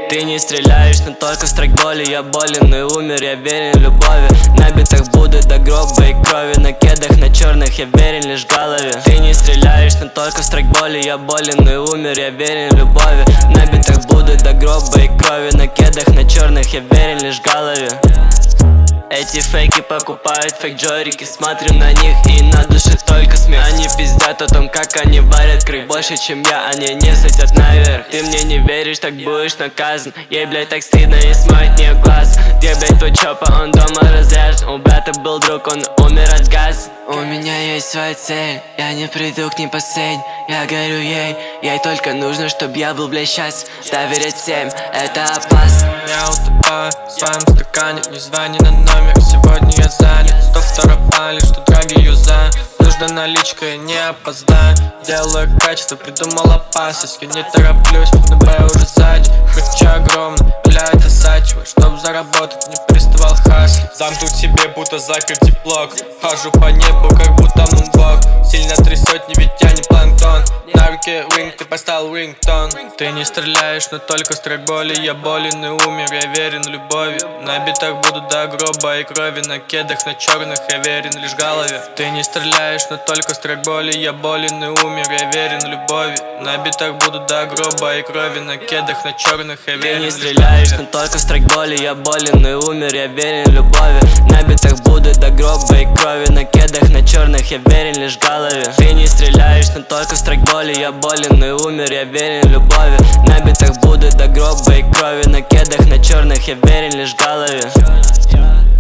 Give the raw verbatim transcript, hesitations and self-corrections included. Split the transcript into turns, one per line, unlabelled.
Ты не стреляешь, но только страйк боли. Я болен и умер, я верен любови. На битах буду до гроба и крови. На кедах, на черных я верен лишь голове. Ты не стреляешь, но только страйк боли. Я болен и умер, я верен любови. На битах буду до гроба и крови. На кедах, на черных я верен лишь голове. Эти фейки покупают фейк-джорики. Смотрю на них и на душе только смех. Они пиздят о том, как они варят крик. Больше, чем я, они не садят наверх. Ты мне не веришь, так будешь наказан. Ей, блядь, так стыдно и смоет мне глаз. Где, блядь, твой чопа, он дома разряжен. У брата был друг, он умер от газа. У меня есть своя цель, я не приду к ней последний. Я горю ей, ей только нужно, чтоб я был, блядь, счастлив. Доверять всем, это опасно.
Я утопаю в своем стакане, не звони на номер, сегодня я занят. Сто второй пали, что драги юзаю. Нужна наличка, я не опоздаю. Делаю качество, придумал опасность. Я не тороплюсь, но Б уже сзади. Хочу огромный, бля, это сачивай. Чтоб заработать, не переставал хаслить.
Замкнуть себе, будто закрыть блок. Хожу по небу, как будто мунбок. Сильно трясет, не ведь я не планктон. На руке ринг, ты поставил рингтон.
Ты не стреляешь, но только страйк боли. Я болен и умер, я верен любови. На битах буду до гроба и крови. На кедах, на черных я верен лишь голове. Ты не стреляешь, но только страйк боли. Я болен и умер, я верен любови. На битах буду до гроба и крови. На кедах, на черных я верен лишь голове.
Ты не стреляешь, но только страйк боли. Я болен и умер, я верен любови. На битах буду до гроба и крови. На кедах, на черных я верен лишь голове. Ты не стреляешь, но только страйк боли. Я болен и умер, я верен любови. На битах буду до гроба и крови. На кедах, на черных я верен лишь голове.